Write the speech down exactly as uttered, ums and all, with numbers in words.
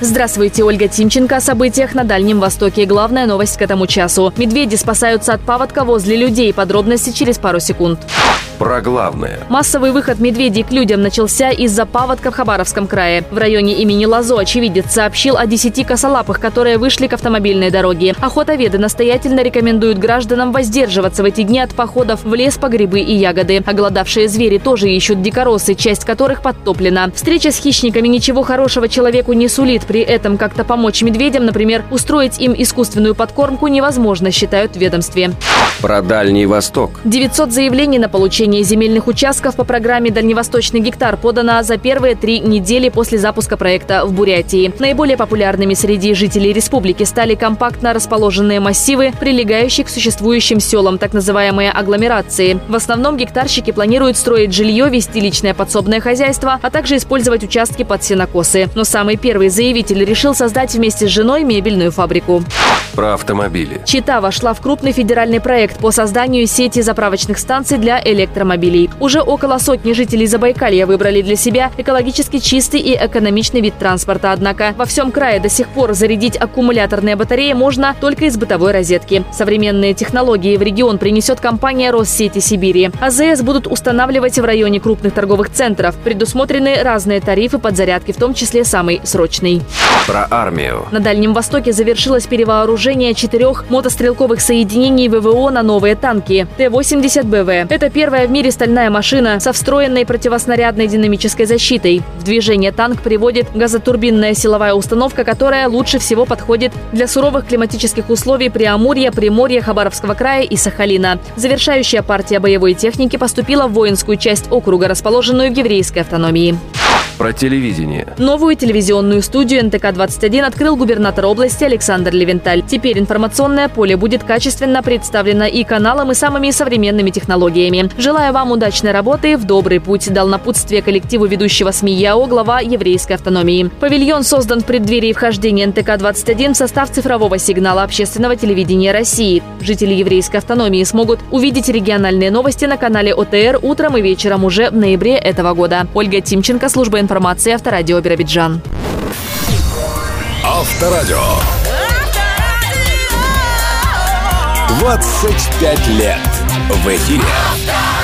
Здравствуйте, Ольга Тимченко. О событиях на Дальнем Востоке. Главная новость к этому часу. Медведи спасаются от паводка возле людей. Подробности через пару секунд. Про главное. Массовый выход медведей к людям начался из-за паводка в Хабаровском крае. В районе имени Лозо очевидец сообщил о десяти косолапых, которые вышли к автомобильной дороге. Охотоведы настоятельно рекомендуют гражданам воздерживаться в эти дни от походов в лес по грибы и ягоды. Оголодавшие звери тоже ищут дикоросы, часть которых подтоплена. Встреча с хищниками ничего хорошего человеку не сулит. При этом как-то помочь медведям, например, устроить им искусственную подкормку, невозможно, считают в ведомстве. Про Дальний Восток. девятьсот заявлений на получение земельных участков по программе «Дальневосточный гектар» подано за первые три недели после запуска проекта в Бурятии. Наиболее популярными среди жителей республики стали компактно расположенные массивы, прилегающие к существующим селам, так называемые агломерации. В основном гектарщики планируют строить жилье, вести личное подсобное хозяйство, а также использовать участки под сенокосы. Но самый первый заявитель решил создать вместе с женой мебельную фабрику. Про автомобили. Чита вошла в крупный федеральный проект по созданию сети заправочных станций для электромобилей. Уже около сотни жителей Забайкалья выбрали для себя экологически чистый и экономичный вид транспорта. Однако во всем крае до сих пор зарядить аккумуляторные батареи можно только из бытовой розетки. Современные технологии в регион принесет компания «Россети Сибири». АЗС будут устанавливать в районе крупных торговых центров. Предусмотрены разные тарифы подзарядки, в том числе самый срочный. Про армию. На Дальнем Востоке завершилось перевооружение четырех мотострелковых соединений ВВО на новые танки Т восемьдесят Б В. Это первая в мире стальная машина со встроенной противоснарядной динамической защитой. В движение танк приводит газотурбинная силовая установка, которая лучше всего подходит для суровых климатических условий Преамурья, Приморья, Хабаровского края и Сахалина. Завершающая партия боевой техники поступила в воинскую часть округа, расположенную в еврейской автономии. Про телевидение. Новую телевизионную студию эн тэ ка двадцать один открыл губернатор области Александр Левенталь. Теперь информационное поле будет качественно представлено и каналом, и самыми современными технологиями. Желаю вам удачной работы, в добрый путь, дал напутствие коллективу ведущего СМИ ЯО глава еврейской автономии. Павильон создан в преддверии вхождения эн тэ ка двадцать один в состав цифрового сигнала общественного телевидения России. Жители еврейской автономии смогут увидеть региональные новости на канале о тэ эр утром и вечером уже в ноябре этого года. Ольга Тимченко, служба информации Авторадио Биробиджан. Авторадио. двадцать пять лет в эфире.